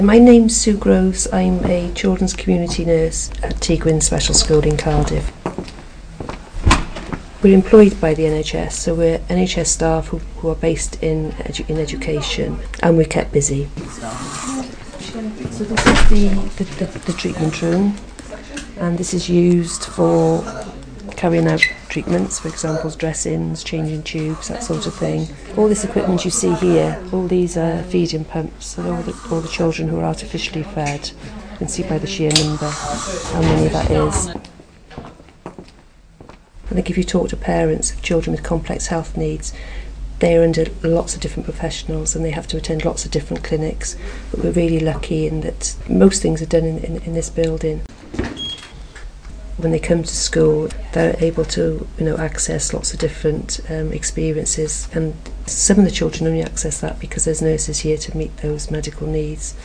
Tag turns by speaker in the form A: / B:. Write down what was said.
A: My name's Sue Groves. I'm a children's community nurse at T Gwyn Special School in Cardiff. We're employed by the NHS, so we're NHS staff who are based in education, and we're kept busy. So this is the treatment room, and this is used for carrying out treatments, for example, dressings, changing tubes, that sort of thing. All this equipment you see here, all these are feeding pumps, so all the children who are artificially fed. You can see by the sheer number how many that is. I think if you talk to parents of children with complex health needs, they're under lots of different professionals and they have to attend lots of different clinics, but we're really lucky in that most things are done in this building. When they come to school, they're able to, access lots of different experiences, and some of the children only access that because there's nurses here to meet those medical needs.